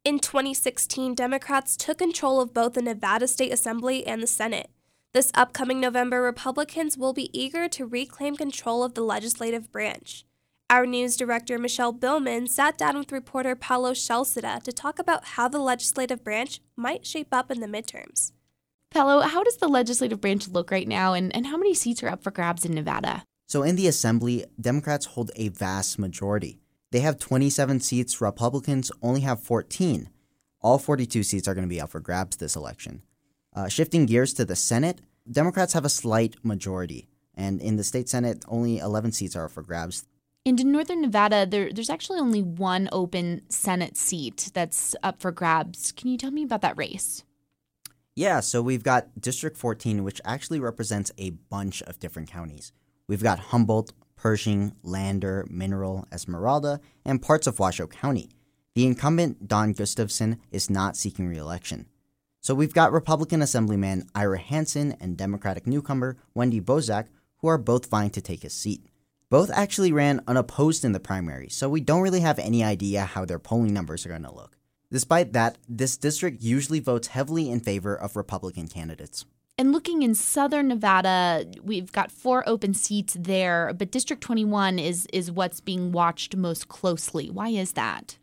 In 2016, Democrats took control of both the Nevada State Assembly and the Senate. This upcoming November, Republicans will be eager to reclaim control of the legislative branch. Our news director, Michelle Billman, sat down with reporter Paolo Scelcida to talk about how the legislative branch might shape up in the midterms. Paolo, how does the legislative branch look right now, and how many seats are up for grabs in Nevada? So in the Assembly, Democrats hold a vast majority. They have 27 seats, Republicans only have 14. All 42 seats are going to be up for grabs this election. Shifting gears to the Senate, Democrats have a slight majority, and in the state Senate, only 11 seats are up for grabs. And in northern Nevada, there's actually only one open Senate seat that's up for grabs. Can you tell me about that race? Yeah, so we've got District 14, which actually represents a bunch of different counties. We've got Humboldt, Pershing, Lander, Mineral, Esmeralda, and parts of Washoe County. The incumbent, Don Gustafson, is not seeking re-election. So we've got Republican Assemblyman Ira Hansen and Democratic newcomer Wendy Bozak, who are both vying to take his seat. Both actually ran unopposed in the primary, so we don't really have any idea how their polling numbers are going to look. Despite that, this district usually votes heavily in favor of Republican candidates. And looking in southern Nevada, we've got 4 open seats there, but District 21 is what's being watched most closely. Why is that?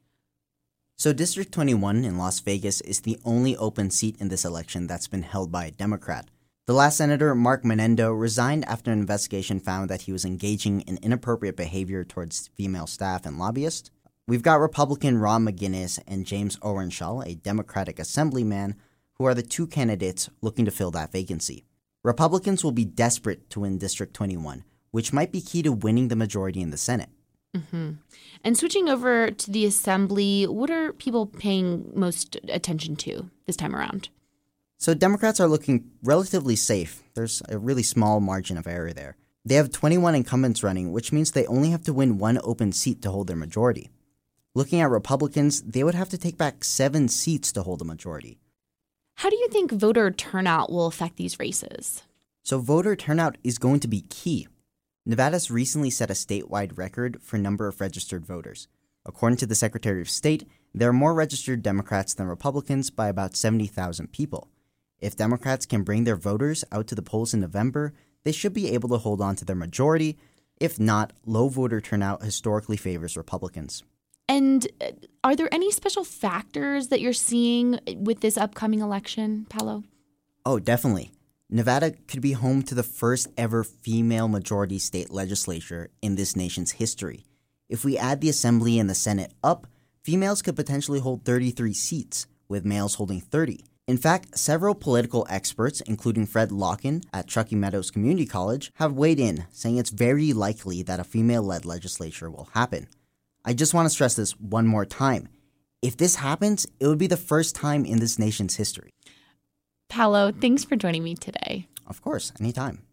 So District 21 in Las Vegas is the only open seat in this election that's been held by a Democrat. The last senator, Mark Menendo, resigned after an investigation found that he was engaging in inappropriate behavior towards female staff and lobbyists. We've got Republican Ron McGinnis and James Orenshall, a Democratic assemblyman, who are the 2 candidates looking to fill that vacancy. Republicans will be desperate to win District 21, which might be key to winning the majority in the Senate. Mm-hmm. And switching over to the Assembly, what are people paying most attention to this time around? So Democrats are looking relatively safe. There's a really small margin of error there. They have 21 incumbents running, which means they only have to win 1 open seat to hold their majority. Looking at Republicans, they would have to take back 7 seats to hold a majority. How do you think voter turnout will affect these races? So voter turnout is going to be key. Nevada's recently set a statewide record for number of registered voters. According to the Secretary of State, there are more registered Democrats than Republicans by about 70,000 people. If Democrats can bring their voters out to the polls in November, they should be able to hold on to their majority. If not, low voter turnout historically favors Republicans. And are there any special factors that you're seeing with this upcoming election, Paolo? Oh, definitely. Nevada could be home to the first ever female majority state legislature in this nation's history. If we add the Assembly and the Senate up, females could potentially hold 33 seats, with males holding 30. In fact, several political experts, including Fred Locken at Truckee Meadows Community College, have weighed in, saying it's very likely that a female-led legislature will happen. I just want to stress this one more time. If this happens, it would be the first time in this nation's history. Paolo, thanks for joining me today. Of course, anytime.